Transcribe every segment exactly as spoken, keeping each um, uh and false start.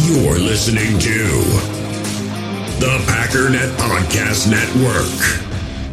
You're listening to the Packernet Podcast Network.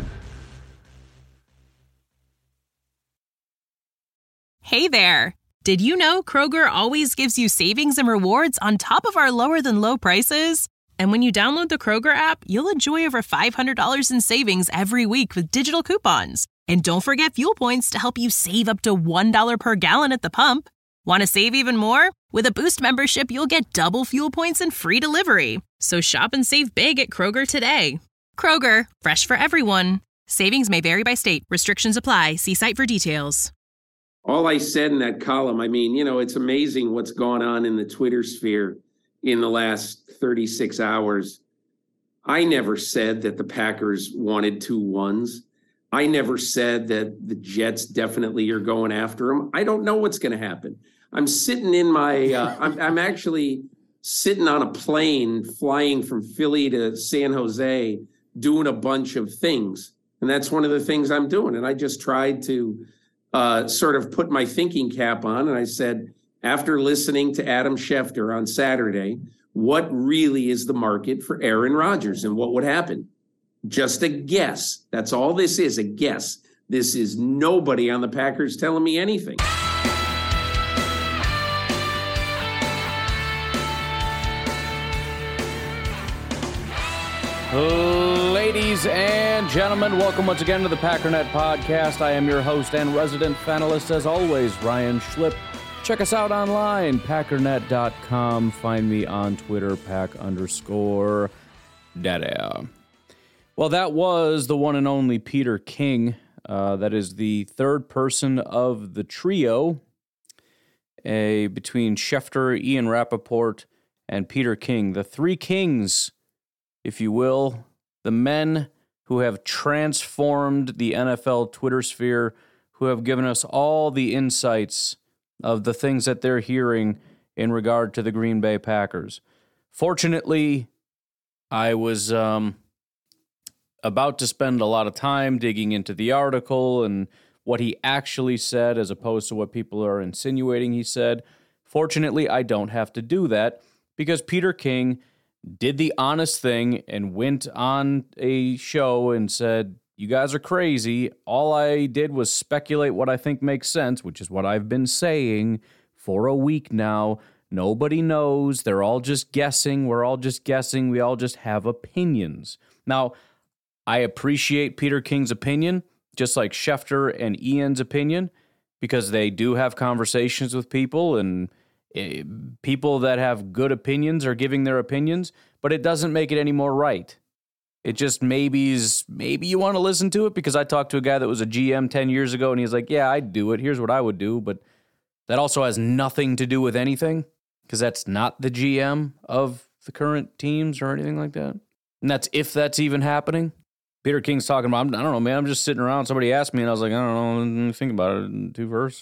Hey there! Did you know Kroger always gives you savings and rewards on top of our lower-than-low prices? And when you download the Kroger app, you'll enjoy over five hundred dollars in savings every week with digital coupons. And don't forget fuel points to help you save up to one dollar per gallon at the pump. Want to save even more? With a Boost membership, you'll get double fuel points and free delivery. So shop and save big at Kroger today. Kroger, fresh for everyone. Savings may vary by state. Restrictions apply. See site for details. All I said in that column, I mean, you know, it's amazing what's gone on in the Twitter sphere in the last thirty-six hours. I never said that the Packers wanted two ones. I never said that the Jets definitely are going after them. I don't know what's going to happen. I'm sitting in my, uh, I'm, I'm actually sitting on a plane flying from Philly to San Jose doing a bunch of things. And that's one of the things I'm doing. And I just tried to uh, sort of put my thinking cap on. And I said, after listening to Adam Schefter on Saturday, what really is the market for Aaron Rodgers and what would happen? Just a guess. That's all this is, a guess. This is nobody on the Packers telling me anything. Ladies and gentlemen, welcome once again to the Packernet Podcast. I am your host and resident panelist, as always, Ryan Schlip. Check us out online, packernet dot com. Find me on Twitter, pack underscore data. Well, that was the one and only Peter King. Uh, that is the third person of the trio, a between Schefter, Ian Rappaport, and Peter King. The three kings, if you will, the men who have transformed the N F L Twitter sphere, who have given us all the insights of the things that they're hearing in regard to the Green Bay Packers. Fortunately, I was um, about to spend a lot of time digging into the article and what he actually said as opposed to what people are insinuating he said. Fortunately, I don't have to do that because Peter King did the honest thing and went on a show and said, you guys are crazy. All I did was speculate what I think makes sense, which is what I've been saying for a week now. Nobody knows. They're all just guessing. We're all just guessing. We all just have opinions. Now, I appreciate Peter King's opinion, just like Schefter and Ian's opinion, because they do have conversations with people, and uh, people that have good opinions are giving their opinions, but it doesn't make it any more right. It just maybe is, maybe you want to listen to it because I talked to a guy that was a G M ten years ago, and he's like, yeah, I'd do it. Here's what I would do, but that also has nothing to do with anything because that's not the G M of the current teams or anything like that. And that's if that's even happening. Peter King's talking about, I don't know, man, I'm just sitting around. Somebody asked me, and I was like, I don't know, think about it in two verses.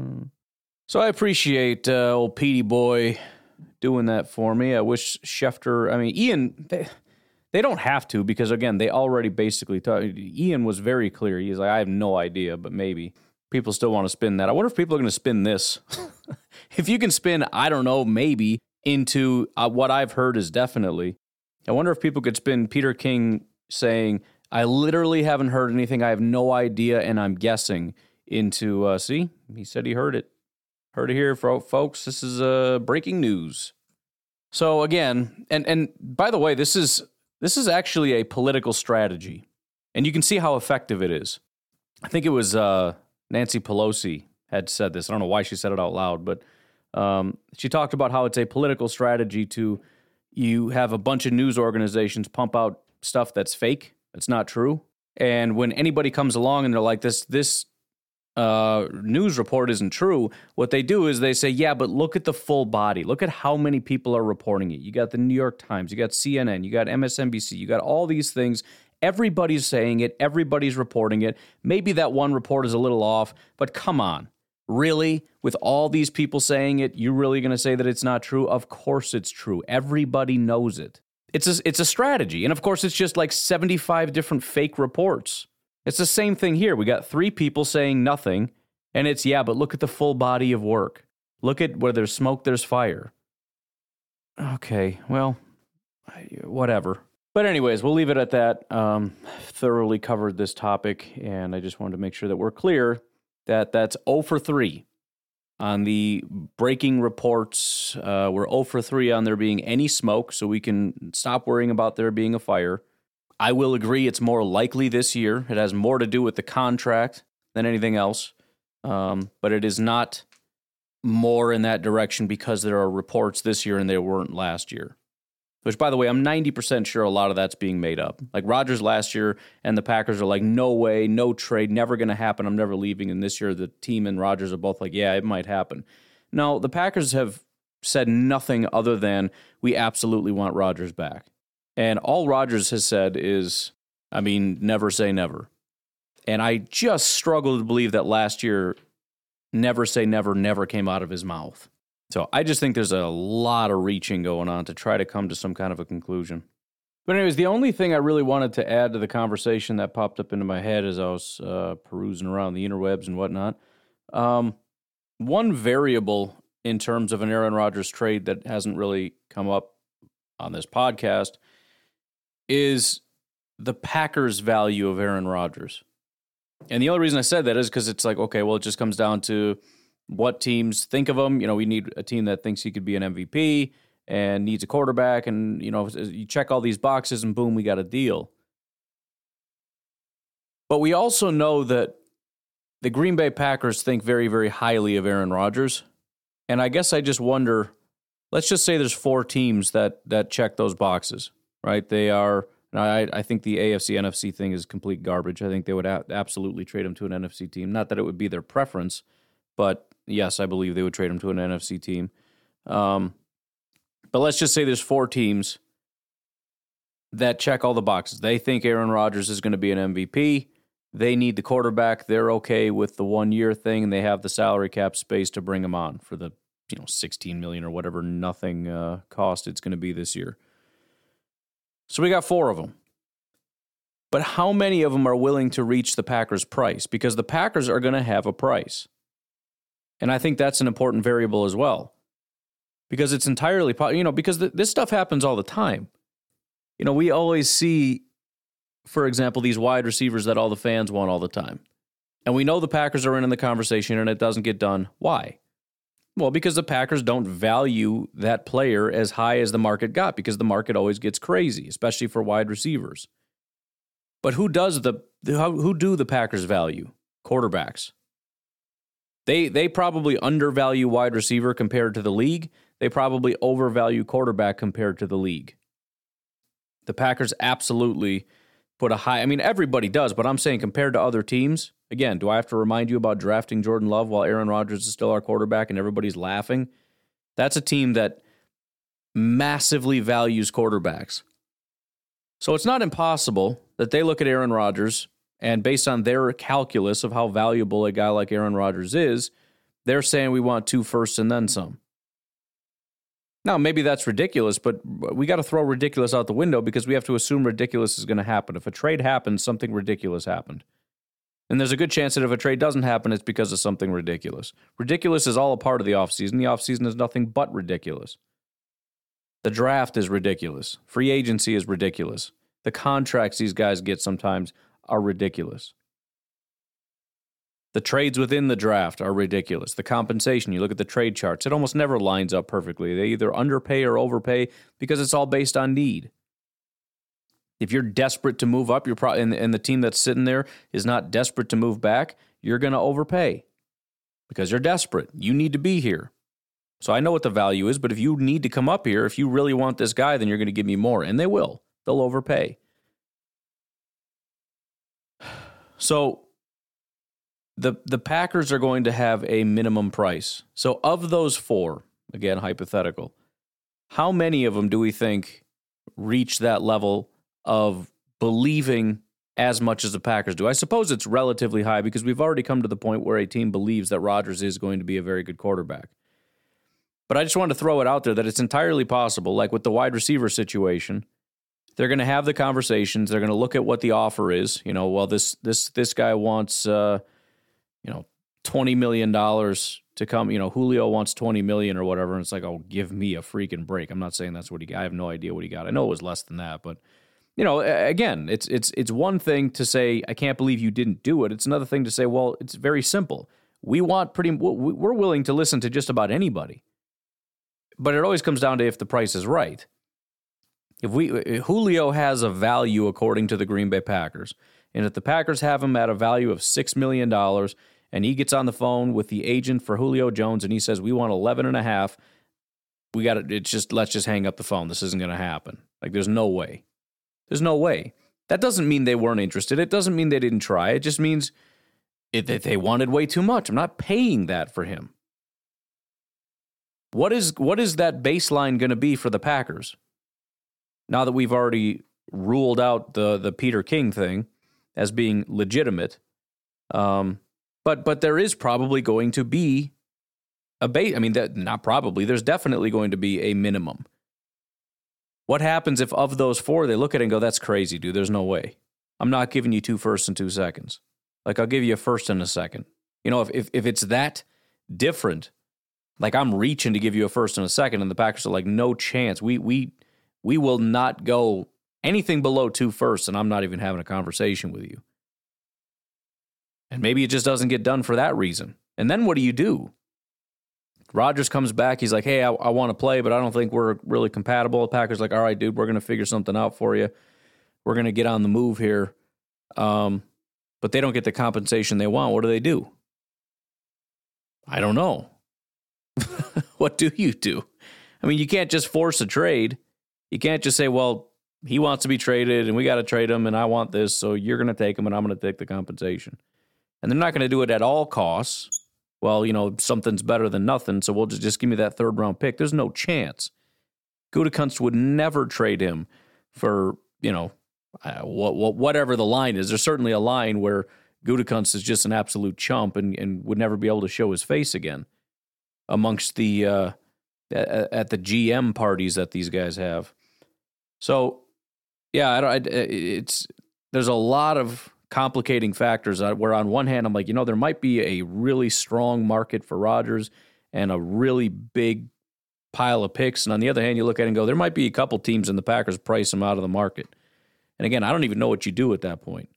So I appreciate uh, old Petey boy doing that for me. I wish Schefter, I mean, Ian, they, they don't have to because, again, they already basically talked. Ian was very clear. He's like, I have no idea, but maybe. People still want to spin that. I wonder if people are going to spin this. If you can spin, I don't know, maybe, into uh, what I've heard is definitely. I wonder if people could spin Peter King saying, I literally haven't heard anything. I have no idea, and I'm guessing into, uh, see, he said he heard it. Heard it here, folks. This is uh, breaking news. So again, and and by the way, this is this is actually a political strategy, and you can see how effective it is. I think it was uh, Nancy Pelosi had said this. I don't know why she said it out loud, but um, she talked about how it's a political strategy to you have a bunch of news organizations pump out stuff that's fake, that's not true, and when anybody comes along and they're like this this. Uh, news report isn't true, what they do is they say, yeah, but look at the full body. Look at how many people are reporting it. You got the New York Times, you got C N N, you got M S N B C, you got all these things. Everybody's saying it. Everybody's reporting it. Maybe that one report is a little off, but come on. Really? With all these people saying it, you're really going to say that it's not true? Of course it's true. Everybody knows it. It's a, it's a strategy. And of course, it's just like seventy-five different fake reports. It's the same thing here. We got three people saying nothing, and it's, yeah, but look at the full body of work. Look at where there's smoke, there's fire. okay, well, whatever. But anyways, we'll leave it at that. Um, thoroughly covered this topic, and I just wanted to make sure that we're clear that that's zero for three on the breaking reports. Uh, we're zero for three on there being any smoke, so we can stop worrying about there being a fire. I will agree it's more likely this year. It has more to do with the contract than anything else, um, but it is not more in that direction because there are reports this year and they weren't last year. Which, by the way, I'm ninety percent sure a lot of that's being made up. Like Rodgers last year and the Packers are like, no way, no trade, never going to happen, I'm never leaving. And this year the team and Rodgers are both like, yeah, it might happen. No, the Packers have said nothing other than we absolutely want Rodgers back. And all Rodgers has said is, I mean, never say never. And I just struggle to believe that last year, never say never, never came out of his mouth. So I just think there's a lot of reaching going on to try to come to some kind of a conclusion. But anyways, the only thing I really wanted to add to the conversation that popped up into my head as I was uh, perusing around the interwebs and whatnot, um, one variable in terms of an Aaron Rodgers trade that hasn't really come up on this podcast is the Packers' value of Aaron Rodgers. And the only reason I said that is because it's like, okay, well, it just comes down to what teams think of him. You know, we need a team that thinks he could be an M V P and needs a quarterback. And, you know, you check all these boxes and boom, we got a deal. But we also know that the Green Bay Packers think very, very highly of Aaron Rodgers. And I guess I just wonder, let's just say there's four teams that that check those boxes, right? They are, and I, I think the A F C N F C thing is complete garbage. I think they would a- absolutely trade him to an N F C team. Not that it would be their preference, but yes, I believe they would trade him to an N F C team. Um, but let's just say there's four teams that check all the boxes. They think Aaron Rodgers is going to be an M V P. They need the quarterback. They're okay with the one-year thing, and they have the salary cap space to bring him on for the you know sixteen million dollars or whatever nothing uh, cost it's going to be this year. So we got four of them. But how many of them are willing to reach the Packers' price? Because the Packers are going to have a price. And I think that's an important variable as well. Because it's entirely, you know, because th- this stuff happens all the time. You know, we always see, for example, these wide receivers that all the fans want all the time. And we know the Packers are in, in the conversation and it doesn't get done. Why? Well, because the Packers don't value that player as high as the market got, because the market always gets crazy, especially for wide receivers. But who does the, who do the Packers value? Quarterbacks. They they probably undervalue wide receiver compared to the league. They probably overvalue quarterback compared to the league. The Packers absolutely put a high, I mean, everybody does, but I'm saying compared to other teams, again, do I have to remind you about drafting Jordan Love while Aaron Rodgers is still our quarterback and everybody's laughing? That's a team that massively values quarterbacks. So it's not impossible that they look at Aaron Rodgers and based on their calculus of how valuable a guy like Aaron Rodgers is, they're saying we want two firsts and then some. Now, maybe that's ridiculous, but we got to throw ridiculous out the window because we have to assume ridiculous is going to happen. If a trade happens, something ridiculous happened. And there's a good chance that if a trade doesn't happen, it's because of something ridiculous. Ridiculous is all a part of the offseason. The offseason is nothing but ridiculous. The draft is ridiculous. Free agency is ridiculous. The contracts these guys get sometimes are ridiculous. The trades within the draft are ridiculous. The compensation, you look at the trade charts, it almost never lines up perfectly. They either underpay or overpay because it's all based on need. If you're desperate to move up, you're pro- and, and the team that's sitting there is not desperate to move back, you're going to overpay because you're desperate. You need to be here. So I know what the value is, but if you need to come up here, if you really want this guy, then you're going to give me more, and they will. They'll overpay. So the the Packers are going to have a minimum price. So of those four, again, hypothetical, how many of them do we think reach that level of believing as much as the Packers do? I suppose it's relatively high because we've already come to the point where a team believes that Rodgers is going to be a very good quarterback. But I just wanted to throw it out there that it's entirely possible, like with the wide receiver situation, they're going to have the conversations. They're going to look at what the offer is. You know, well, this this this guy wants, uh, you know, twenty million dollars to come. You know, Julio wants twenty million dollars or whatever, and it's like, oh, give me a freaking break. I'm not saying that's what he got. I have no idea what he got. I know it was less than that, but, you know, again, it's it's it's one thing to say, I can't believe you didn't do it. It's another thing to say, well, it's very simple. We want pretty, we're willing to listen to just about anybody. But it always comes down to if the price is right. If we if Julio has a value according to the Green Bay Packers, and if the Packers have him at a value of six million dollars, and he gets on the phone with the agent for Julio Jones and he says, we want eleven and a half, we got to, it's just, let's just hang up the phone. This isn't going to happen. Like, there's no way. There's no way. That doesn't mean they weren't interested. It doesn't mean they didn't try. It just means it, that they wanted way too much. I'm not paying that for him. What is what is that baseline going to be for the Packers? Now that we've already ruled out the, the Peter King thing as being legitimate, um, but but there is probably going to be a base. I mean, that, not probably. There's definitely going to be a minimum. What happens if of those four, they look at it and go, that's crazy, dude. There's no way. I'm not giving you two firsts and two seconds. Like, I'll give you a first and a second. You know, if if, if it's that different, like I'm reaching to give you a first and a second, and the Packers are like, no chance. We we we will not go anything below two firsts, and I'm not even having a conversation with you. And maybe it just doesn't get done for that reason. And then what do you do? Rodgers comes back. He's like, hey, I, I want to play, but I don't think we're really compatible. The Packers like, all right, dude, we're going to figure something out for you. We're going to get on the move here. Um, but they don't get the compensation they want. What do they do? I don't know. What do you do? I mean, you can't just force a trade. You can't just say, well, he wants to be traded and we got to trade him and I want this, so you're going to take him and I'm going to take the compensation. And they're not going to do it at all costs. Well, you know, something's better than nothing, so we'll just, just give me that third round pick. There's no chance. Gutekunst would never trade him for, you know, uh, what, what, whatever the line is. There's certainly a line where Gutekunst is just an absolute chump and, and would never be able to show his face again amongst the uh, at, at the G M parties that these guys have. So, yeah, I don't. I, it's there's a lot of complicating factors where on one hand I'm like, you know, there might be a really strong market for Rodgers and a really big pile of picks, and on the other hand, you look at it and go, there might be a couple teams in the Packers price him out of the market. And again, I don't even know what you do at that point.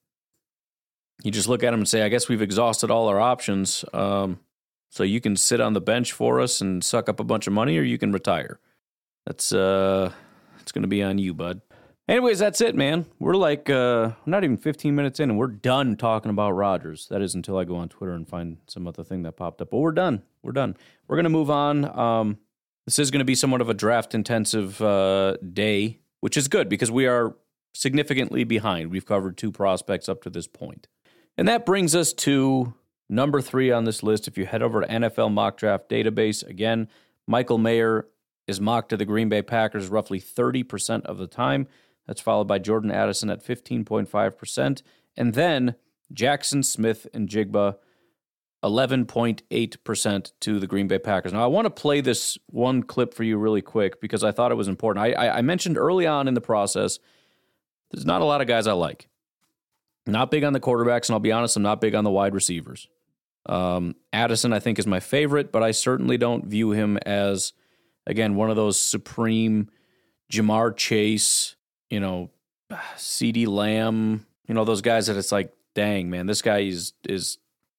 You just look at him and say, I guess we've exhausted all our options. Um, so you can sit on the bench for us and suck up a bunch of money, or you can retire. That's uh, it's going to be on you, bud. Anyways, that's it, man. We're like uh, not even fifteen minutes in, and we're done talking about Rodgers. That is until I go on Twitter and find some other thing that popped up. But we're done. We're done. We're going to move on. Um, this is going to be somewhat of a draft-intensive uh, day, which is good because we are significantly behind. We've covered two prospects up to this point. And that brings us to number three on this list. If you head over to N F L Mock Draft Database, again, Michael Mayer is mocked to the Green Bay Packers roughly thirty percent of the time. That's followed by Jordan Addison at fifteen point five percent. And then Jackson Smith and Jigba, eleven point eight percent to the Green Bay Packers. Now, I want to play this one clip for you really quick because I thought it was important. I, I, I mentioned early on in the process, there's not a lot of guys I like. Not big on the quarterbacks, and I'll be honest, I'm not big on the wide receivers. Um, Addison, I think, is my favorite, but I certainly don't view him as, again, one of those supreme Jamar Chase, you know, CeeDee Lamb, you know, those guys that it's like, dang, man, this guy is is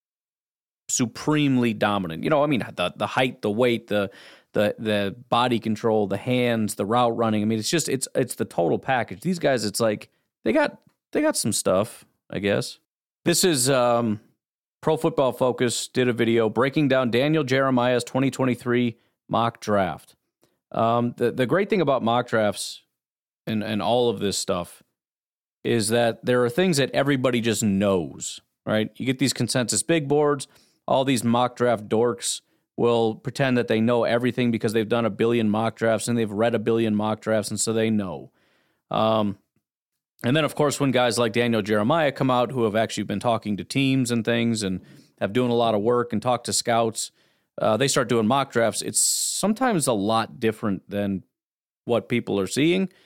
supremely dominant. You know, I mean, the the height, the weight, the the the body control, the hands, the route running. I mean, it's just it's it's the total package. These guys, it's like they got they got some stuff, I guess. This is um, Pro Football Focus did a video breaking down Daniel Jeremiah's twenty twenty-three mock draft. Um, the the great thing about mock drafts and and all of this stuff is that there are things that everybody just knows, right? You get these consensus big boards. All these mock draft dorks will pretend that they know everything because they've done a billion mock drafts and they've read a billion mock drafts, and so they know. Um, and then, of course, when guys like Daniel Jeremiah come out who have actually been talking to teams and things and have doing a lot of work and talk to scouts, uh, they start doing mock drafts. It's sometimes a lot different than what people are seeing.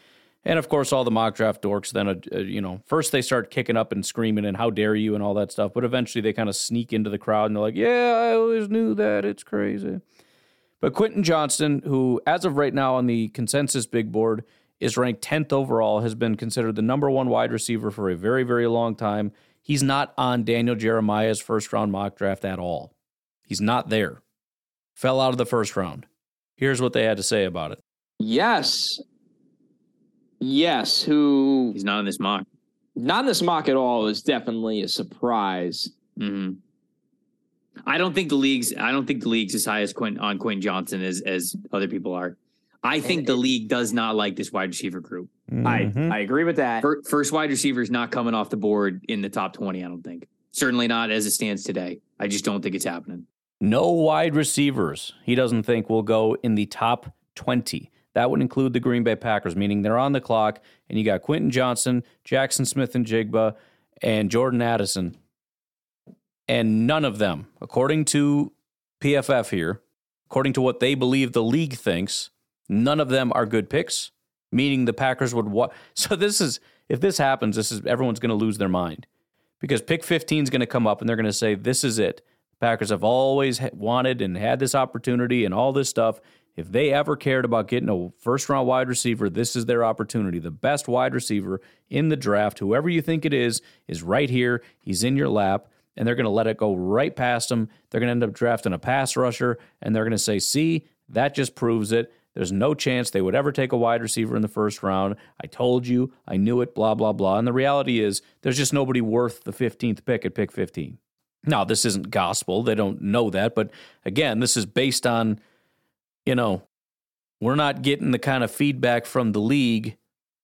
And, of course, all the mock draft dorks then, uh, you know, first they start kicking up and screaming and how dare you and all that stuff. But eventually they kind of sneak into the crowd and they're like, yeah, I always knew that. It's crazy. But Quentin Johnston, who as of right now on the consensus big board is ranked tenth overall, has been considered the number one wide receiver for a very, very long time. He's not on Daniel Jeremiah's first-round mock draft at all. He's not there. Fell out of the first round. Here's what they had to say about it. Yes. Yes, who... He's not in this mock. Not in this mock at all is definitely a surprise. Mm-hmm. I don't think the league's I don't think the league's as high as Quinn, on Quentin Johnston as, as other people are. I think and, the league does not like this wide receiver group. Mm-hmm. I, I agree with that. First wide receiver is not coming off the board in the top twenty, I don't think. Certainly not as it stands today. I just don't think it's happening. No wide receivers, he doesn't think, will go in the top twenty. That would include the Green Bay Packers, meaning they're on the clock, and you got Quentin Johnston, Jackson Smith-Njigba, and Jordan Addison. And none of them, according to P F F here, according to what they believe the league thinks, none of them are good picks, meaning the Packers would... Wa- so this is, if this happens, this is everyone's going to lose their mind. Because pick fifteen is going to come up, and they're going to say, this is it. The Packers have always wanted and had this opportunity and all this stuff. If they ever cared about getting a first-round wide receiver, this is their opportunity. The best wide receiver in the draft, whoever you think it is, is right here. He's in your lap, and they're going to let it go right past him. They're going to end up drafting a pass rusher, and they're going to say, see, that just proves it. There's no chance they would ever take a wide receiver in the first round. I told you. I knew it, blah, blah, blah. And the reality is there's just nobody worth the fifteenth pick at pick fifteen. Now, this isn't gospel. They don't know that. But, again, this is based on, you know, we're not getting the kind of feedback from the league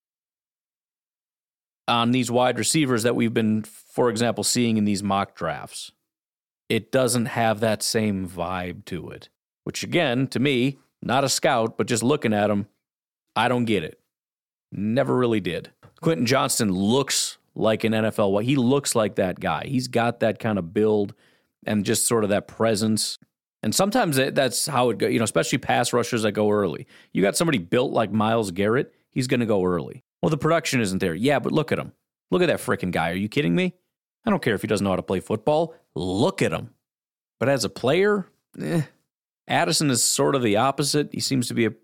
on these wide receivers that we've been, for example, seeing in these mock drafts. It doesn't have that same vibe to it, which, again, to me, not a scout, but just looking at him, I don't get it. Never really did. Quentin Johnston looks like an N F L. He looks like that guy. He's got that kind of build and just sort of that presence. And sometimes that's how it goes, you know, especially pass rushers that go early. You got somebody built like Myles Garrett, he's going to go early. Well, the production isn't there. Yeah, but look at him. Look at that freaking guy. Are you kidding me? I don't care if he doesn't know how to play football. Look at him. But as a player, eh. Addison is sort of the opposite. He seems to be a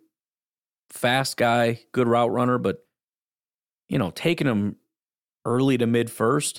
fast guy, good route runner, but, you know, taking him early to mid-first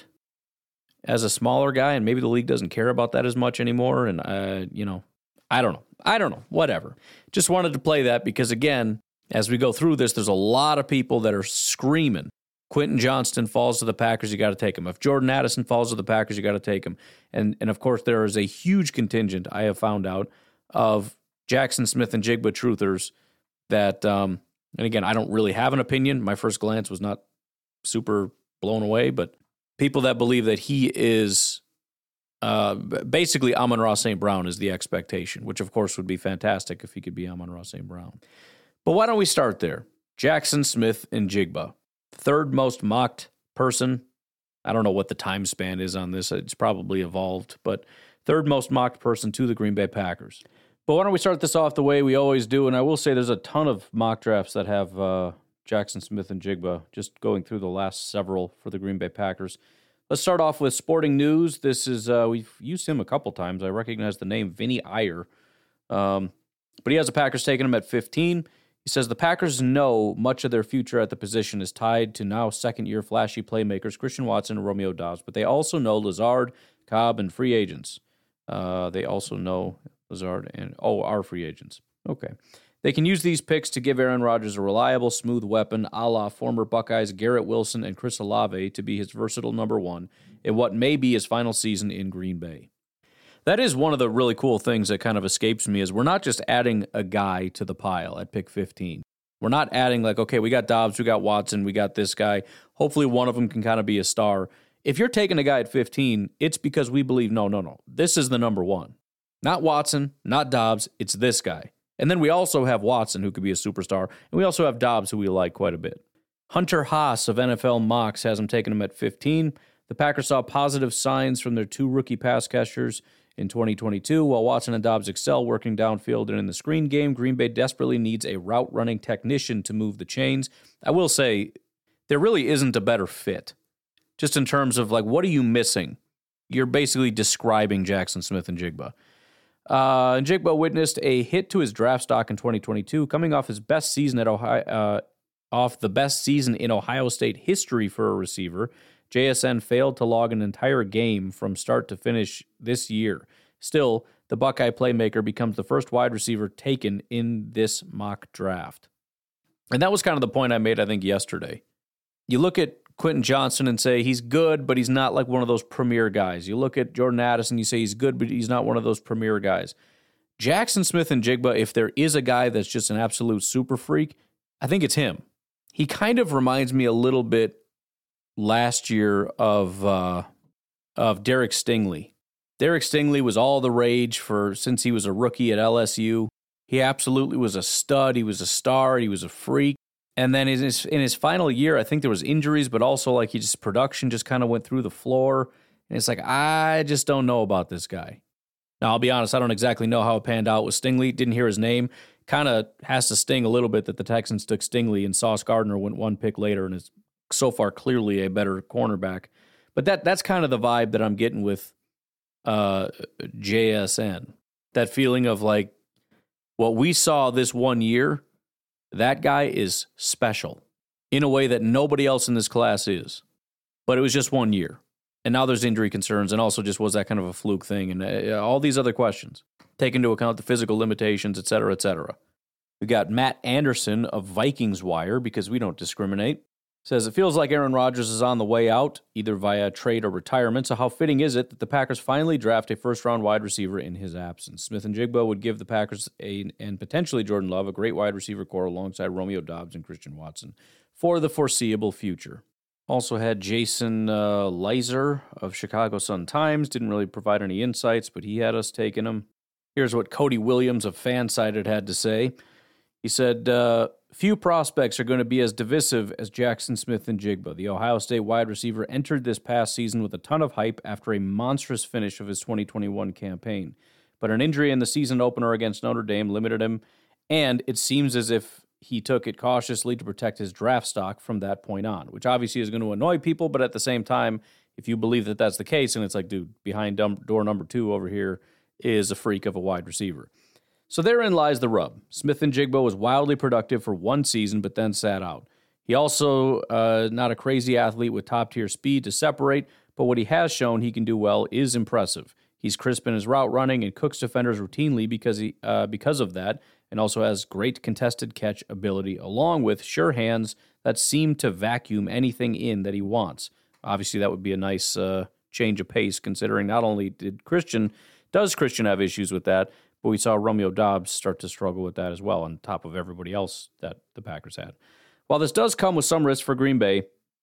as a smaller guy, and maybe the league doesn't care about that as much anymore, and, uh, you know, I don't know. I don't know. Whatever. Just wanted to play that because, again, as we go through this, there's a lot of people that are screaming, Quentin Johnston falls to the Packers, you got to take him. If Jordan Addison falls to the Packers, you got to take him. And, and of course, there is a huge contingent, I have found out, of Jackson Smith-Njigba truthers that, um, and again, I don't really have an opinion. My first glance was not super blown away, but people that believe that he is uh, basically Amon-Ra Saint Brown is the expectation, which of course would be fantastic if he could be Amon-Ra Saint Brown. But why don't we start there? Jackson Smith-Njigba, third most mocked person. I don't know what the time span is on this. It's probably evolved, but third most mocked person to the Green Bay Packers. But why don't we start this off the way we always do? And I will say there's a ton of mock drafts that have uh, Jackson Smith-Njigba, just going through the last several for the Green Bay Packers. Let's start off with Sporting News. This is, uh, we've used him a couple times. I recognize the name, Vinny Iyer. Um, but he has the Packers taking him at fifteen. He says the Packers know much of their future at the position is tied to now second-year flashy playmakers Christian Watson and Romeo Doubs, but they also know Lazard, Cobb, and free agents. Uh, they also know Lazard and, oh, are free agents. Okay. They can use these picks to give Aaron Rodgers a reliable, smooth weapon a la former Buckeyes Garrett Wilson and Chris Olave to be his versatile number one in what may be his final season in Green Bay. That is one of the really cool things that kind of escapes me is we're not just adding a guy to the pile at pick fifteen. We're not adding like, okay, we got Doubs, we got Watson, we got this guy. Hopefully one of them can kind of be a star. If you're taking a guy at fifteen, it's because we believe, no, no, no, this is the number one. Not Watson, not Doubs, it's this guy. And then we also have Watson, who could be a superstar, and we also have Doubs, who we like quite a bit. Hunter Haas of N F L Mocks has him taking him at fifteen. The Packers saw positive signs from their two rookie pass catchers In twenty twenty-two, while Watson and Dobbs excel working downfield and in the screen game, Green Bay desperately needs a route-running technician to move the chains. I will say, there really isn't a better fit. Just in terms of, like, what are you missing? You're basically describing Jackson Smith-Njigba. Uh, Njigba witnessed a hit to his draft stock in twenty twenty-two, coming off his best season at Ohio, uh, off the best season in Ohio State history for a receiver. J S N failed to log an entire game from start to finish this year. Still, the Buckeye playmaker becomes the first wide receiver taken in this mock draft. And that was kind of the point I made, I think, yesterday. You look at Quentin Johnson and say he's good, but he's not like one of those premier guys. You look at Jordan Addison, you say he's good, but he's not one of those premier guys. Jackson Smith-Njigba, if there is a guy that's just an absolute super freak, I think it's him. He kind of reminds me a little bit last year of uh, of Derek Stingley. Derek Stingley was all the rage for since he was a rookie at L S U. He absolutely was a stud. He was a star. He was a freak. And then in his in his final year, I think there was injuries, but also like he just production just kind of went through the floor. And it's like, I just don't know about this guy. Now, I'll be honest, I don't exactly know how it panned out with Stingley. Didn't hear his name. Kind of has to sting a little bit that the Texans took Stingley and Sauce Gardner went one pick later and is so far clearly a better cornerback. But that that's kind of the vibe that I'm getting with uh, J S N. That feeling of like what we saw this one year, that guy is special in a way that nobody else in this class is. But it was just one year. And now there's injury concerns and also just was that kind of a fluke thing and uh, all these other questions. Take into account the physical limitations, et cetera, et cetera. We got Matt Anderson of Vikings Wire, because we don't discriminate. Says, it feels like Aaron Rodgers is on the way out, either via trade or retirement, so how fitting is it that the Packers finally draft a first-round wide receiver in his absence? Smith-Njigba would give the Packers a, and potentially Jordan Love a great wide receiver core alongside Romeo Doubs and Christian Watson for the foreseeable future. Also had Jason uh, Leiser of Chicago Sun-Times. Didn't really provide any insights, but he had us taking him. Here's what Cody Williams of Fansided had to say. He said, uh, few prospects are going to be as divisive as Jackson Smith-Njigba. The Ohio State wide receiver entered this past season with a ton of hype after a monstrous finish of his twenty twenty-one campaign. But an injury in the season opener against Notre Dame limited him, and it seems as if he took it cautiously to protect his draft stock from that point on, which obviously is going to annoy people, but at the same time, if you believe that that's the case, and it's like, dude, behind dumb, door number two over here is a freak of a wide receiver. So therein lies the rub. Smith-Njigba was wildly productive for one season, but then sat out. He also uh, not a crazy athlete with top-tier speed to separate, but what he has shown he can do well is impressive. He's crisp in his route running and cooks defenders routinely because he uh, because of that, and also has great contested catch ability, along with sure hands that seem to vacuum anything in that he wants. Obviously, that would be a nice uh, change of pace, considering not only did Christian, does Christian have issues with that, but we saw Romeo Doubs start to struggle with that as well, on top of everybody else that the Packers had. While this does come with some risk for Green Bay,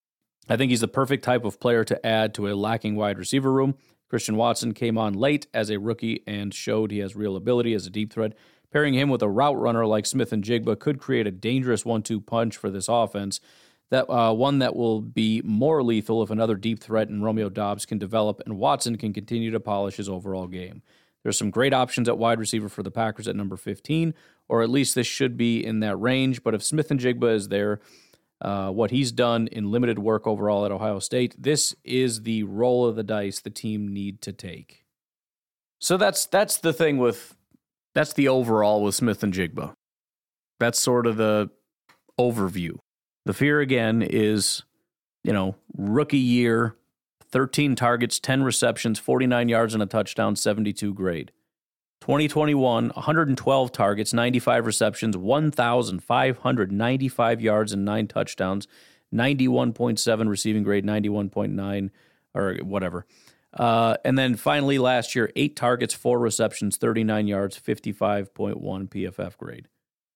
I think he's the perfect type of player to add to a lacking wide receiver room. Christian Watson came on late as a rookie and showed he has real ability as a deep threat. Pairing him with a route runner like Smith-Njigba could create a dangerous one two punch for this offense, that uh, one that will be more lethal if another deep threat in Romeo Doubs can develop and Watson can continue to polish his overall game. There's some great options at wide receiver for the Packers at number fifteen, or at least this should be in that range. But if Smith-Njigba is there, uh, what he's done in limited work overall at Ohio State, this is the roll of the dice the team need to take. So that's that's the thing with, that's the overall with Smith-Njigba. That's sort of the overview. The fear, again, is, you know, rookie year, thirteen targets, ten receptions, forty-nine yards and a touchdown, seventy-two grade. twenty twenty-one, one hundred twelve targets, ninety-five receptions, one thousand five hundred ninety-five yards and nine touchdowns, ninety-one point seven receiving grade, ninety-one point nine, or whatever. Uh, and then finally last year, eight targets, four receptions, thirty-nine yards, fifty-five point one P F F grade.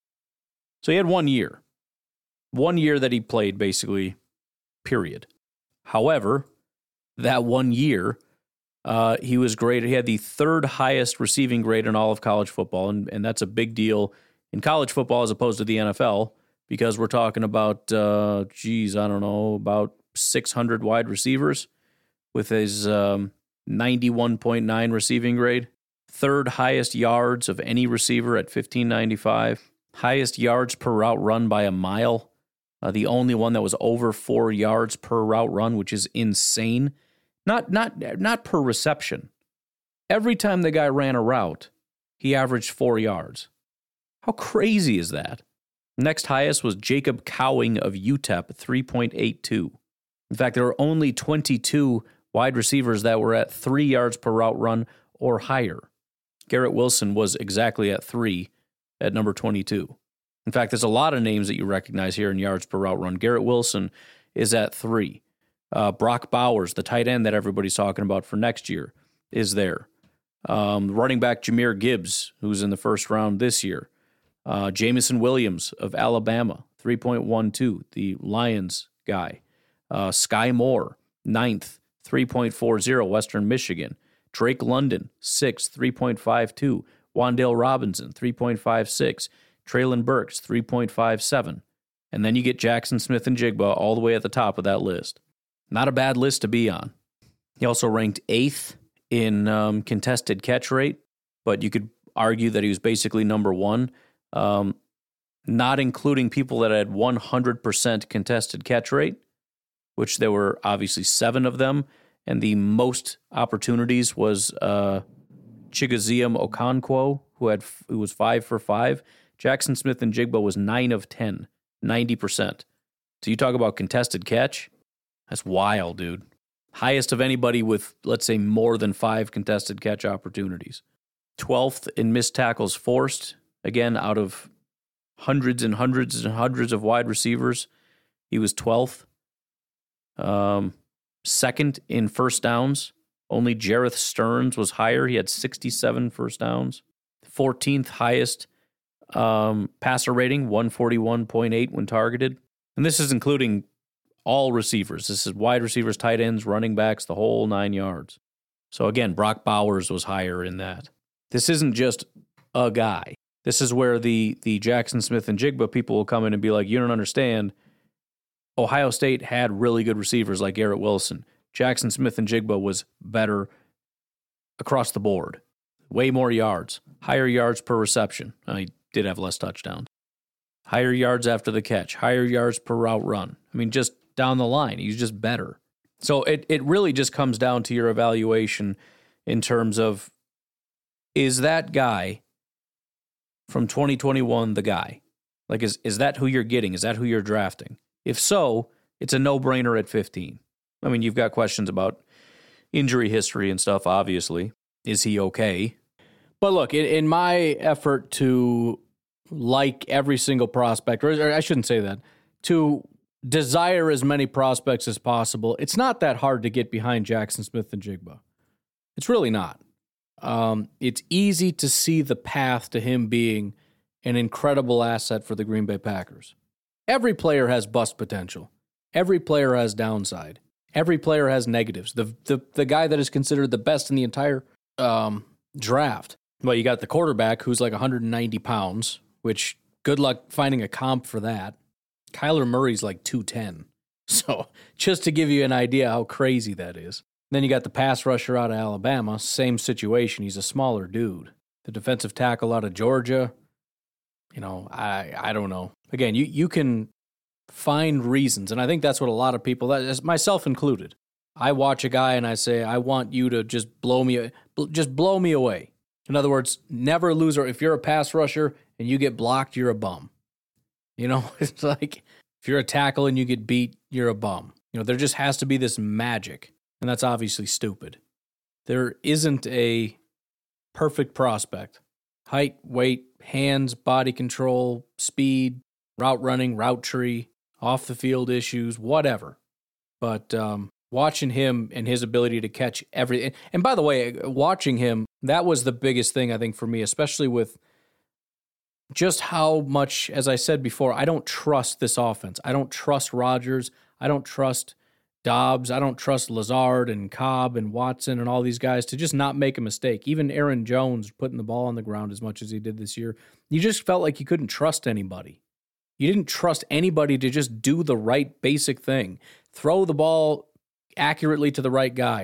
So he had one year. One year that he played, basically, period. However, that one year, uh, he was great. He had the third highest receiving grade in all of college football, and, and that's a big deal in college football as opposed to the N F L, because we're talking about, uh, geez, I don't know, about six hundred wide receivers with his um, ninety-one point nine receiving grade. Third highest yards of any receiver at fifteen ninety-five. Highest yards per route run by a mile. Uh, the only one that was over four yards per route run, which is insane. Not not not per reception. Every time the guy ran a route, he averaged four yards. How crazy is that? Next highest was Jacob Cowing of U T E P, three point eight two. In fact, there were only twenty-two wide receivers that were at three yards per route run or higher. Garrett Wilson was exactly at three at number twenty-two. In fact, there's a lot of names that you recognize here in yards per route run. Garrett Wilson is at three. Uh, Brock Bowers, the tight end that everybody's talking about for next year, is there. Um, running back Jahmyr Gibbs, who's in the first round this year. Uh, Jameson Williams of Alabama, three point one two, the Lions guy. Uh, Sky Moore, ninth, three point four oh, Western Michigan. Drake London, sixth, three point five two. Wan'Dale Robinson, three point five six. Traylon Burks, three point five seven. And then you get Jackson Smith and Jigba all the way at the top of that list. Not a bad list to be on. He also ranked eighth in um, contested catch rate, but you could argue that he was basically number one, um, not including people that had one hundred percent contested catch rate, which there were obviously seven of them, and the most opportunities was uh, Chigozie Okonkwo, who had who was five for five. Jackson Smith and Jigba was nine of ten, ninety percent. So you talk about contested catch, that's wild, dude. Highest of anybody with, let's say, more than five contested catch opportunities. twelfth in missed tackles forced, again, out of hundreds and hundreds and hundreds of wide receivers, he was twelfth. Um, second in first downs, only Jareth Stearns was higher. He had sixty-seven first downs. fourteenth highest um, passer rating, one forty-one point eight when targeted. And this is including all receivers. This is wide receivers, tight ends, running backs, the whole nine yards. So again, Brock Bowers was higher in that. This isn't just a guy. This is where the the Jackson Smith and Jigba people will come in and be like, you don't understand. Ohio State had really good receivers like Garrett Wilson. Jackson Smith and Jigba was better across the board. Way more yards. Higher yards per reception. He did have less touchdowns. Higher yards after the catch. Higher yards per route run. I mean, just down the line. He's just better. So it, it really just comes down to your evaluation in terms of, is that guy from twenty twenty-one the guy? Like, is, is that who you're getting? Is that who you're drafting? If so, it's a no-brainer at fifteen. I mean, you've got questions about injury history and stuff, obviously. Is he okay? But look, in, in my effort to like every single prospect, or, or I shouldn't say that, to desire as many prospects as possible, it's not that hard to get behind Jackson Smith and Jigba. It's really not. Um, it's easy to see the path to him being an incredible asset for the Green Bay Packers. Every player has bust potential. Every player has downside. Every player has negatives. The the the guy that is considered the best in the entire um, draft. Well, you got the quarterback who's like one hundred ninety pounds, which good luck finding a comp for that. Kyler Murray's like two ten. So just to give you an idea how crazy that is. Then you got the pass rusher out of Alabama, same situation. He's a smaller dude. The defensive tackle out of Georgia, you know, I I don't know. Again, you, you can find reasons, and I think that's what a lot of people, that, myself included, I watch a guy and I say, I want you to just blow me, just blow me away. In other words, never lose, or if you're a pass rusher and you get blocked, you're a bum. You know, it's like if you're a tackle and you get beat, you're a bum. You know, there just has to be this magic, and that's obviously stupid. There isn't a perfect prospect. Height, weight, hands, body control, speed, route running, route tree, off the field issues, whatever. But um, watching him and his ability to catch everything. And by the way, watching him, that was the biggest thing, I think, for me, especially with just how much, as I said before, I don't trust this offense. I don't trust Rodgers. I don't trust Dobbs. I don't trust Lazard and Cobb and Watson and all these guys to just not make a mistake. Even Aaron Jones putting the ball on the ground as much as he did this year. You just felt like you couldn't trust anybody. You didn't trust anybody to just do the right basic thing. Throw the ball accurately to the right guy.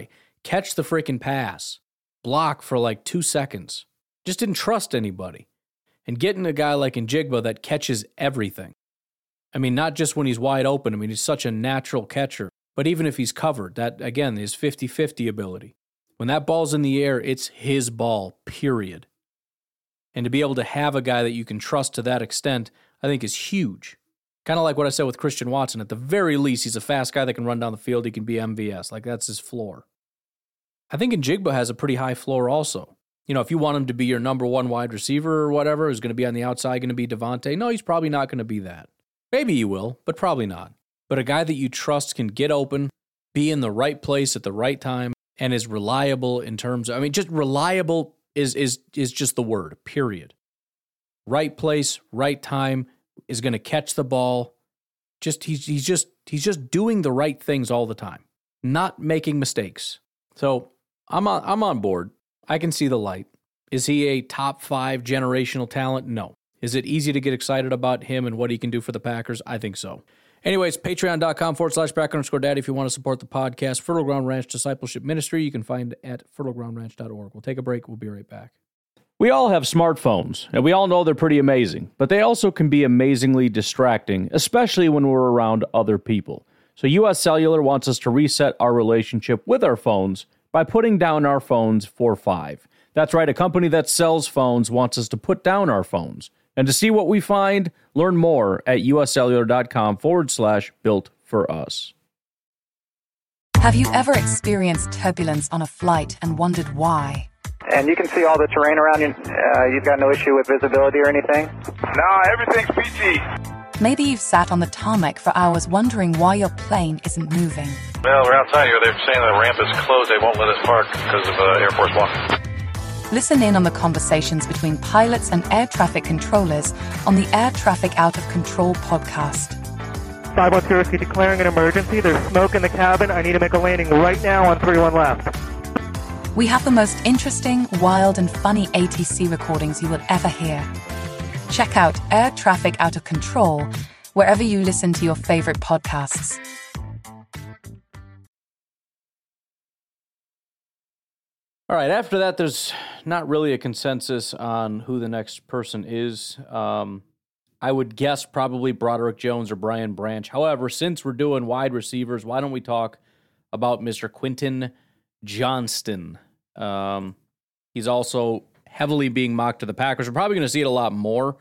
catch the freaking pass, block for like two seconds. Just didn't trust anybody. And getting a guy like Njigba that catches everything. I mean, not just when he's wide open. I mean, he's such a natural catcher. But even if he's covered, that, again, is fifty-fifty ability. When that ball's in the air, it's his ball, period. And to be able to have a guy that you can trust to that extent, I think is huge. Kind of like what I said with Christian Watson. At the very least, he's a fast guy that can run down the field. He can be M V S. Like, that's his floor. I think Njigba has a pretty high floor also. You know, if you want him to be your number one wide receiver or whatever, who's going to be on the outside, going to be Devontae, no, he's probably not going to be that. Maybe he will, but probably not. But a guy that you trust can get open, be in the right place at the right time, and is reliable in terms of, I mean, just reliable is is is just the word, period. Right place, right time, is going to catch the ball. Just he's he's just he's just doing the right things all the time, not making mistakes. So I'm on I'm on board. I can see the light. Is he a top five generational talent? No. Is it easy to get excited about him and what he can do for the Packers? I think so. Anyways, patreon.com forward slash Packer underscore daddy if you want to support the podcast. Fertile Ground Ranch Discipleship Ministry, you can find at fertile ground ranch dot org. We'll take a break. We'll be right back. We all have smartphones, and we all know they're pretty amazing, but they also can be amazingly distracting, especially when we're around other people. So U S Cellular wants us to reset our relationship with our phones by putting down our phones for five. That's right, a company that sells phones wants us to put down our phones. And to see what we find, learn more at uscellular.com forward slash built for us. Have you ever experienced turbulence on a flight and wondered why? And you can see all the terrain around you. Uh, you've got no issue with visibility or anything? No, everything's peachy. Maybe you've sat on the tarmac for hours wondering why your plane isn't moving. Well, we're outside here. They're saying the ramp is closed. They won't let us park because of uh, Air Force One. Listen in on the conversations between pilots and air traffic controllers on the Air Traffic Out of Control podcast. five one zero, declaring an emergency. There's smoke in the cabin. I need to make a landing right now on three one left. We have the most interesting, wild, and funny A T C recordings you will ever hear. Check out Air Traffic Out of Control wherever you listen to your favorite podcasts. All right, after that, there's not really a consensus on who the next person is. Um, I would guess probably Broderick Jones or Brian Branch. However, since we're doing wide receivers, why don't we talk about Mister Quentin Johnston? Um, he's also heavily being mocked to the Packers. We're probably going to see it a lot more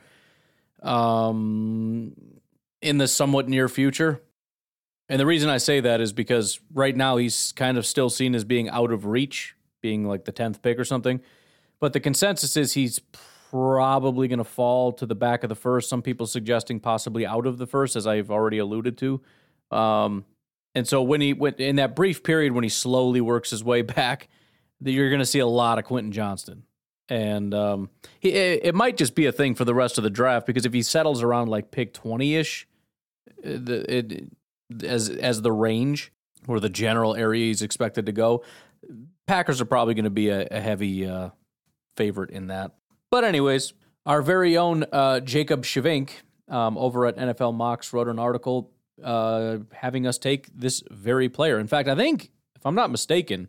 um, in the somewhat near future. And the reason I say that is because right now he's kind of still seen as being out of reach, being like the tenth pick or something. But the consensus is he's probably going to fall to the back of the first. Some people suggesting possibly out of the first, as I've already alluded to. Um, and so when he went in that brief period when he slowly works his way back, you're going to see a lot of Quentin Johnston. And um, he, it might just be a thing for the rest of the draft, because if he settles around like pick twenty-ish the, it, as as the range or the general area he's expected to go, Packers are probably going to be a, a heavy uh, favorite in that. But anyways, our very own uh, Jacob Shevink um, over at N F L Mocks wrote an article uh, having us take this very player. In fact, I think, if I'm not mistaken,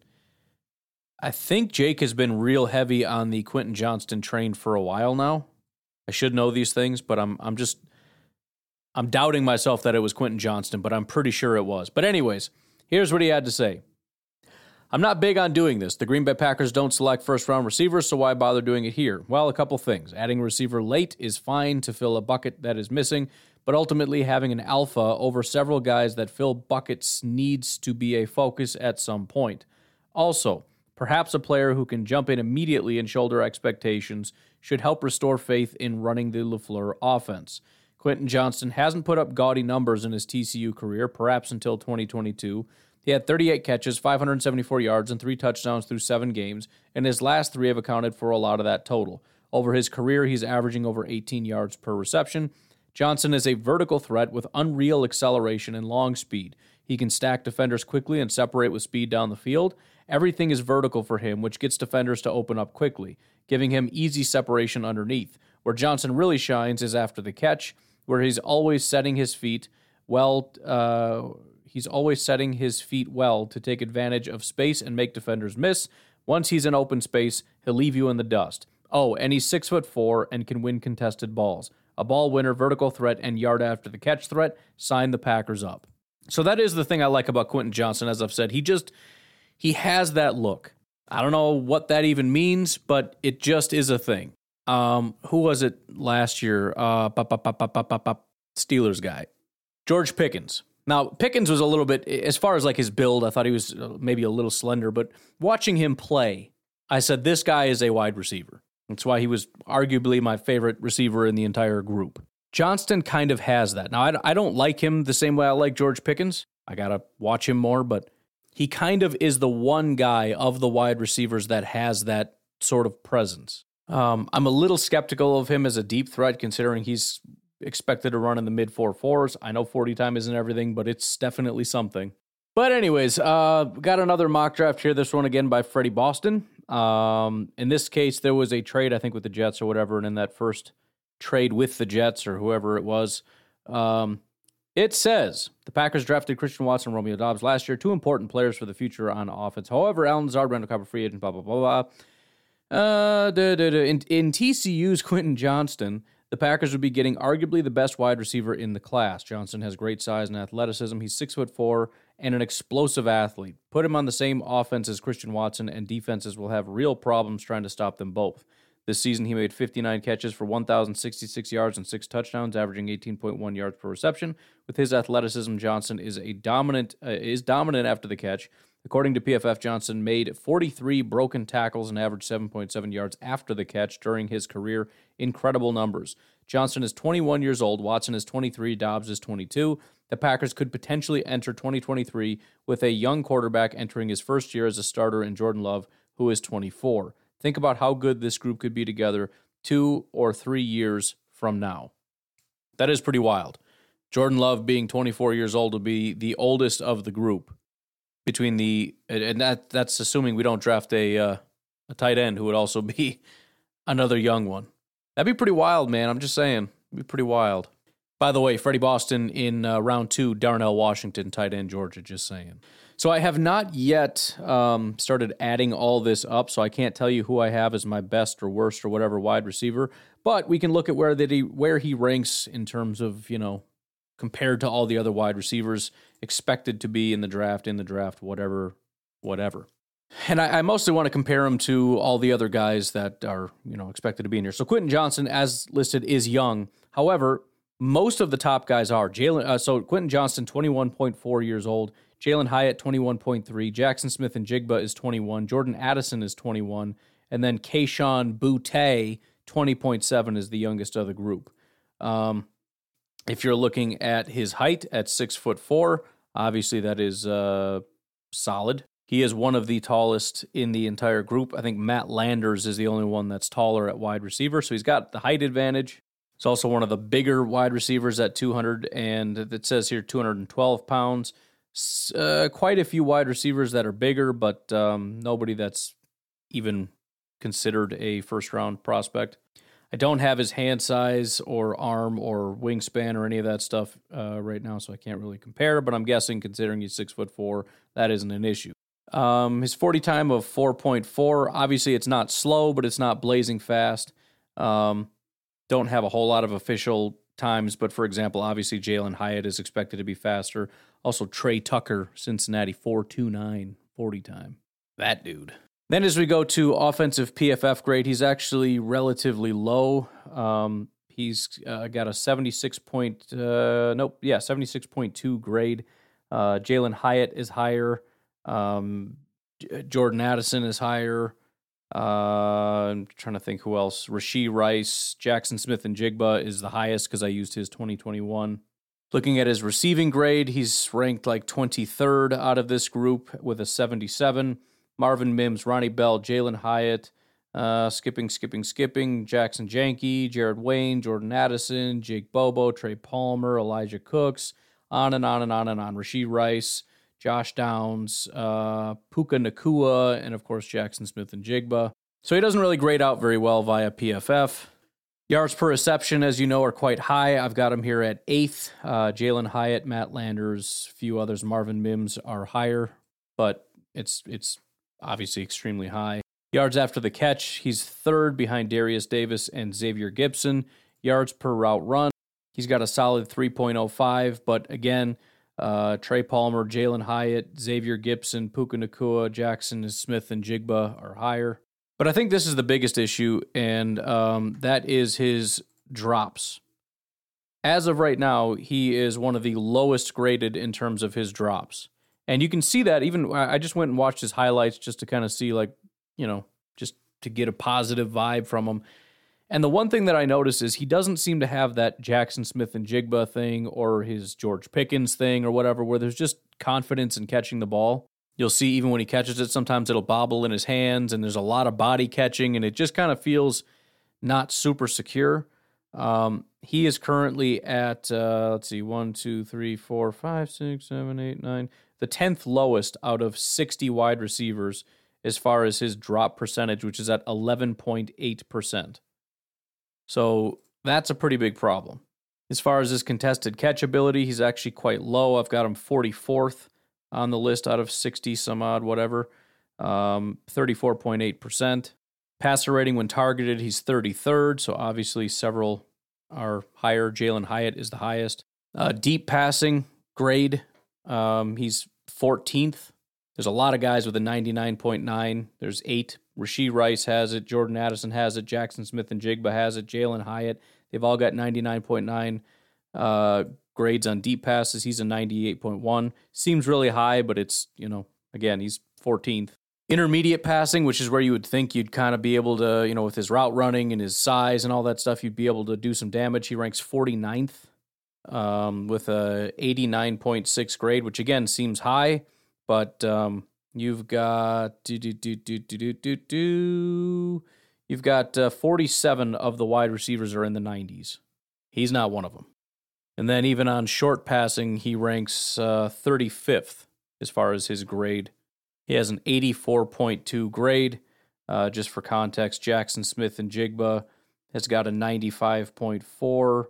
I think Jake has been real heavy on the Quentin Johnston train for a while now. I should know these things, but I'm I'm just I'm doubting myself that it was Quentin Johnston, but I'm pretty sure it was. But anyways, here's what he had to say. I'm not big on doing this. The Green Bay Packers don't select first-round receivers, so why bother doing it here? Well, a couple things. Adding a receiver late is fine to fill a bucket that is missing, but ultimately having an alpha over several guys that fill buckets needs to be a focus at some point. Also, perhaps a player who can jump in immediately and shoulder expectations should help restore faith in running the LaFleur offense. Quentin Johnston hasn't put up gaudy numbers in his T C U career, perhaps until twenty twenty-two. He had thirty-eight catches, five hundred seventy-four yards, and three touchdowns through seven games, and his last three have accounted for a lot of that total. Over his career, he's averaging over eighteen yards per reception. Johnson is a vertical threat with unreal acceleration and long speed. He can stack defenders quickly and separate with speed down the field. Everything is vertical for him, which gets defenders to open up quickly, giving him easy separation underneath. Where Johnson really shines is after the catch, where he's always setting his feet well. Uh, He's always setting his feet well to take advantage of space and make defenders miss. Once he's in open space, he'll leave you in the dust. Oh, and he's six foot four and can win contested balls. A ball winner, vertical threat, and yard after the catch threat. Sign the Packers up. So that is the thing I like about Quentin Johnston. As I've said, he just, he has that look. I don't know what that even means, but it just is a thing. Um, who was it last year? Uh, pop, pop, pop, pop, pop, pop, Steelers guy. George Pickens. Now, Pickens was a little bit, as far as like his build, I thought he was maybe a little slender, but watching him play, I said, this guy is a wide receiver. That's why he was arguably my favorite receiver in the entire group. Johnston kind of has that. Now, I, I don't like him the same way I like George Pickens. I got to watch him more, but he kind of is the one guy of the wide receivers that has that sort of presence. Um, I'm a little skeptical of him as a deep threat, considering he's expected to run in the mid four fours. I know forty time isn't everything, but it's definitely something. But anyways, uh, got another mock draft here. This one again by Freddie Boston. Um, in this case, there was a trade, I think, with the Jets or whatever, and in that first trade with the Jets or whoever it was, um, it says the Packers drafted Christian Watson and Romeo Doubs last year, two important players for the future on offense. However, Alan Lazard, Randall Cobb, free agent, blah, blah, blah, blah. Uh, da, da, da. In, in T C U's Quentin Johnston, the Packers would be getting arguably the best wide receiver in the class. Johnston has great size and athleticism. He's six foot four and an explosive athlete. Put him on the same offense as Christian Watson, and defenses will have real problems trying to stop them both. This season, he made fifty-nine catches for one thousand sixty-six yards and six touchdowns, averaging eighteen point one yards per reception. With his athleticism, Johnston is a dominant uh, is dominant after the catch. According to P F F, Johnston made forty-three broken tackles and averaged seven point seven yards after the catch during his career. Incredible numbers. Johnston is twenty-one years old. Watson is twenty-three. Doubs is twenty-two. The Packers could potentially enter twenty twenty-three with a young quarterback entering his first year as a starter in Jordan Love, who is twenty-four. Think about how good this group could be together two or three years from now. That is pretty wild. Jordan Love being twenty-four years old will be the oldest of the group. Between the and that that's assuming we don't draft a uh, a tight end who would also be another young one. That'd be pretty wild, man. I'm just saying, it'd be pretty wild. By the way, Freddie Boston in uh, round two, Darnell Washington, tight end, Georgia. Just saying. So I have not yet um, started adding all this up, so I can't tell you who I have as my best or worst or whatever wide receiver. But we can look at where that he where he ranks in terms of, you know, compared to all the other wide receivers expected to be in the draft, in the draft, whatever, whatever. And I, I mostly want to compare him to all the other guys that are, you know, expected to be in here. So Quentin Johnston, as listed, is young. However, most of the top guys are. Jalen. Uh, so Quentin Johnston, twenty-one point four years old. Jalen Hyatt, twenty-one point three. Jackson Smith and Jigba is twenty-one. Jordan Addison is twenty-one. And then Kayshon Boutte, twenty point seven, is the youngest of the group. Um, if you're looking at his height at six foot four, obviously that is uh, solid. He is one of the tallest in the entire group. I think Matt Landers is the only one that's taller at wide receiver, so he's got the height advantage. He's also one of the bigger wide receivers at two hundred, and it says here two hundred twelve pounds. Uh, quite a few wide receivers that are bigger, but um, nobody that's even considered a first-round prospect. I don't have his hand size or arm or wingspan or any of that stuff uh, right now, so I can't really compare, but I'm guessing considering he's six foot four, that isn't an issue. Um, his forty time of four point four, obviously it's not slow, but it's not blazing fast. Um, don't have a whole lot of official times, but for example, obviously Jalen Hyatt is expected to be faster. Also Trey Tucker, Cincinnati, four two nine, forty time. That dude. Then as we go to offensive P F F grade, he's actually relatively low. Um, he's uh, got a seventy-six point, uh, nope, yeah, seventy-six point two grade. Uh, Jalen Hyatt is higher. Um, Jordan Addison is higher. Uh, I'm trying to think who else. Rashee Rice, Jackson Smith and Jigba is the highest because I used his twenty twenty-one. Looking at his receiving grade, he's ranked like twenty-third out of this group with a seventy-seven. Marvin Mims, Ronnie Bell, Jalen Hyatt, uh, skipping, skipping, skipping, Jackson Janke, Jared Wayne, Jordan Addison, Jake Bobo, Trey Palmer, Elijah Cooks, on and on and on and on. Rashee Rice, Josh Downs, uh, Puka Nacua, and of course Jackson Smith and Jigba. So he doesn't really grade out very well via P F F. Yards per reception, as you know, are quite high. I've got him here at eighth. Uh, Jalen Hyatt, Matt Landers, a few others, Marvin Mims are higher, but it's it's obviously extremely high. Yards after the catch, he's third behind Darius Davis and Xavier Gipson. Yards per route run, he's got a solid three point oh five, but again, uh, Trey Palmer, Jalen Hyatt, Xavier Gipson, Puka Nacua, Jackson Smith, and Jigba are higher. But I think this is the biggest issue, and um, that is his drops. As of right now, he is one of the lowest graded in terms of his drops. And you can see that even, I just went and watched his highlights just to kind of see, like, you know, just to get a positive vibe from him. And the one thing that I notice is he doesn't seem to have that Jackson Smith and Jigba thing or his George Pickens thing or whatever, where there's just confidence in catching the ball. You'll see even when he catches it, sometimes it'll bobble in his hands, and there's a lot of body catching, and it just kind of feels not super secure. Um, he is currently at, uh, let's see, one, two, three, four, five, six, seven, eight, nine, the tenth lowest out of sixty wide receivers as far as his drop percentage, which is at eleven point eight percent. So that's a pretty big problem. As far as his contested catch ability, he's actually quite low. I've got him forty-fourth on the list out of sixty some odd, whatever, um, thirty-four point eight percent. Passer rating when targeted, he's thirty-third, so obviously several are higher. Jalen Hyatt is the highest. Uh, deep passing grade, um, he's fourteenth. There's a lot of guys with a ninety-nine point nine. There's eight. Rashee Rice has it. Jordan Addison has it. Jackson Smith and Jigba has it. Jalen Hyatt. They've all got ninety-nine point nine uh, grades on deep passes. He's a ninety-eight point one. Seems really high, but it's, you know, again, he's fourteenth. Intermediate passing, which is where you would think you'd kind of be able to, you know, with his route running and his size and all that stuff, you'd be able to do some damage. He ranks forty-ninth um, with a eighty-nine point six grade, which again seems high. But um, you've got do do do do do do do do. You've got uh, forty-seven of the wide receivers are in the nineties. He's not one of them. And then even on short passing, he ranks uh, thirty-fifth as far as his grade. He has an eighty-four point two grade. Uh, just for context, Jackson Smith and Jigba has got a ninety-five point four.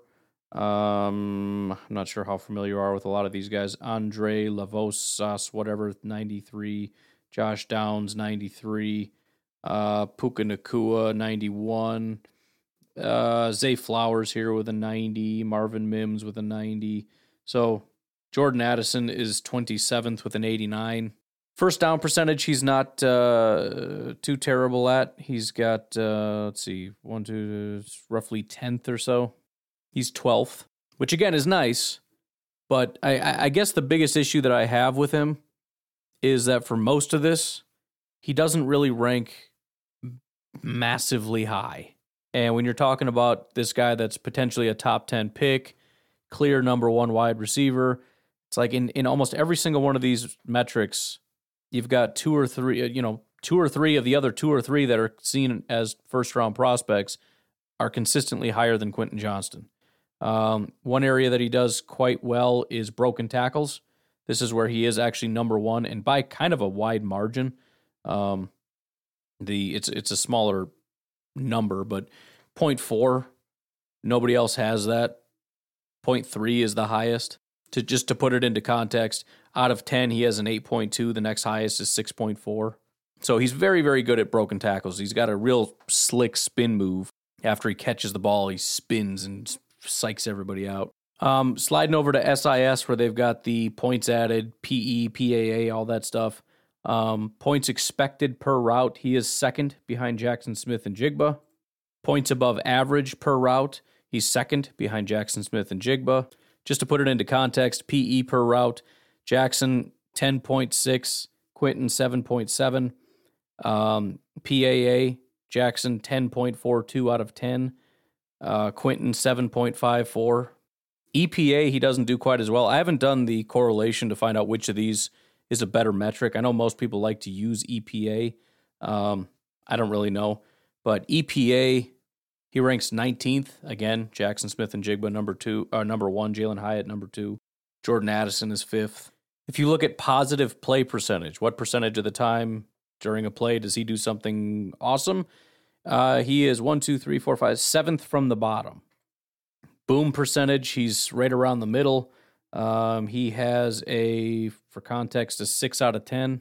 Um, I'm not sure how familiar you are with a lot of these guys. Andre Lavosas, whatever, ninety-three. Josh Downs, ninety-three. Uh, Puka Nacua, ninety-one. Uh, Zay Flowers here with a ninety. Marvin Mims with a ninety. So Jordan Addison is twenty-seventh with an eighty-nine. First down percentage, he's not uh, too terrible at. He's got, uh, let's see, one, two, roughly tenth or so. He's twelfth, which again is nice, but I, I guess the biggest issue that I have with him is that for most of this, he doesn't really rank massively high. And when you're talking about this guy that's potentially a top ten pick, clear number one wide receiver, it's like in, in almost every single one of these metrics, you've got two or three, you know, two or three of the other two or three that are seen as first-round prospects are consistently higher than Quentin Johnston. Um, one area that he does quite well is broken tackles. This is where he is actually number one, and by kind of a wide margin. Um, the it's it's a smaller number, but point four, nobody else has that. Point three is the highest. To just to put it into context, out of ten, he has an eight point two. The next highest is six point four. So he's very, very good at broken tackles. He's got a real slick spin move. After he catches the ball, he spins and psychs everybody out. Um, sliding over to S I S, where they've got the points added, P E, P A A, all that stuff. Um, points expected per route, he is second behind Jackson Smith and Jigba. Points above average per route, he's second behind Jackson Smith and Jigba. Just to put it into context, P E per route, Jackson ten point six, Quentin seven point seven. Um, P A A, Jackson ten point four two out of ten. Uh, Quentin seven point five four. E P A, he doesn't do quite as well. I haven't done the correlation to find out which of these is a better metric. I know most people like to use E P A. Um, I don't really know. But E P A, he ranks nineteenth. Again, Jackson Smith and Jigba, number two, or number one. Jalen Hyatt, number two. Jordan Addison is fifth. If you look at positive play percentage, what percentage of the time during a play does he do something awesome? Uh, he is one, two, three, four, five, seventh from the bottom. Boom percentage, he's right around the middle. Um, he has a, for context, a six out of ten.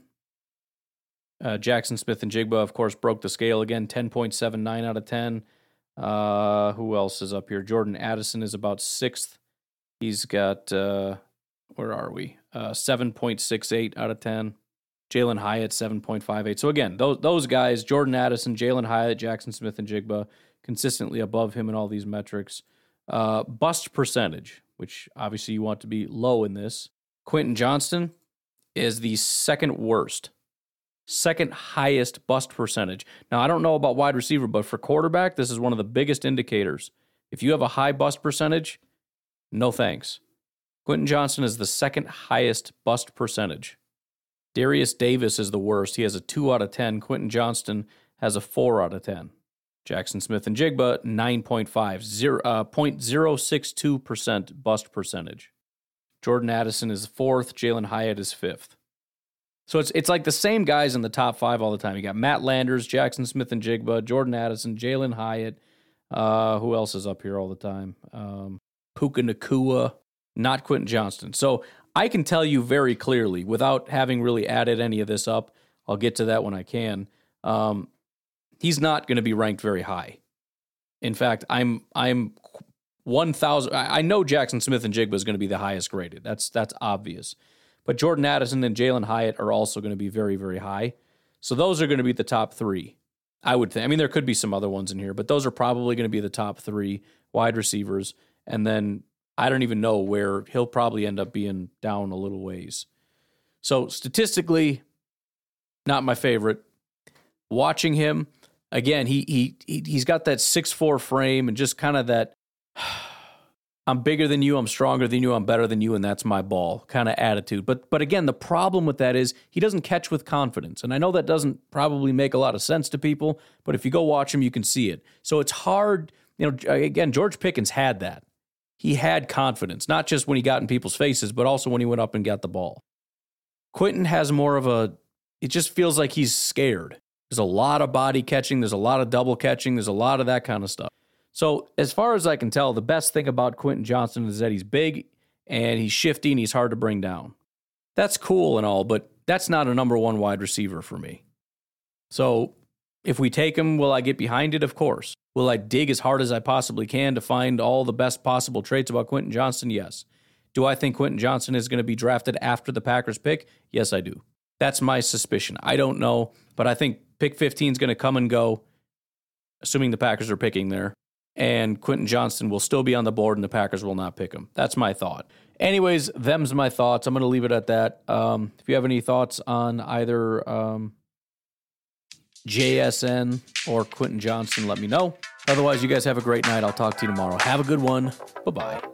Uh, Jackson Smith and Jigba, of course, broke the scale again, ten point seven nine out of ten. Uh, who else is up here? Jordan Addison is about sixth. He's got, uh, where are we? Uh, seven point six eight out of ten. Jalen Hyatt, seven point five eight. So again, those those guys, Jordan Addison, Jalen Hyatt, Jackson Smith, and Jigba, consistently above him in all these metrics. Uh, bust percentage, which obviously you want to be low in this. Quentin Johnston is the second worst. Second highest bust percentage. Now, I don't know about wide receiver, but for quarterback, this is one of the biggest indicators. If you have a high bust percentage, no thanks. Quentin Johnston is the second highest bust percentage. Darius Davis is the worst. He has a two out of ten. Quentin Johnston has a four out of ten. Jackson Smith and Jigba, nine point five, zero, uh, zero point zero six two percent bust percentage. Jordan Addison is fourth. Jalen Hyatt is fifth. So it's it's like the same guys in the top five all the time. You got Matt Landers, Jackson Smith and Jigba, Jordan Addison, Jalen Hyatt. Uh, who else is up here all the time? Um, Puka Nacua, not Quentin Johnston. So I can tell you very clearly, without having really added any of this up, I'll get to that when I can. Um, he's not going to be ranked very high. In fact, I'm I'm one thousand. I know Jackson Smith and Jigba is going to be the highest graded. That's that's obvious. But Jordan Addison and Jalen Hyatt are also going to be very, very high. So those are going to be the top three, I would think. I mean, there could be some other ones in here, but those are probably going to be the top three wide receivers. And then I don't even know where he'll probably end up being down a little ways. So statistically, not my favorite. Watching him, again, he he, he he's got that six foot four frame and just kind of that I'm bigger than you, I'm stronger than you, I'm better than you, and that's my ball kind of attitude. But but again, the problem with that is he doesn't catch with confidence. And I know that doesn't probably make a lot of sense to people, but if you go watch him, you can see it. So it's hard, you know, again, George Pickens had that. He had confidence, not just when he got in people's faces, but also when he went up and got the ball. Quentin has more of a, it just feels like he's scared. There's a lot of body catching, there's a lot of double catching, there's a lot of that kind of stuff. So as far as I can tell, the best thing about Quentin Johnston is that he's big and he's shifty and he's hard to bring down. That's cool and all, but that's not a number one wide receiver for me. So if we take him, will I get behind it? Of course. Will I dig as hard as I possibly can to find all the best possible traits about Quentin Johnston? Yes. Do I think Quentin Johnston is going to be drafted after the Packers pick? Yes, I do. That's my suspicion. I don't know, but I think pick fifteen is going to come and go, assuming the Packers are picking there. And Quentin Johnston will still be on the board and the Packers will not pick him. That's my thought. Anyways, them's my thoughts. I'm going to leave it at that. Um, if you have any thoughts on either um, J S N or Quentin Johnston, let me know. Otherwise, you guys have a great night. I'll talk to you tomorrow. Have a good one. Bye-bye.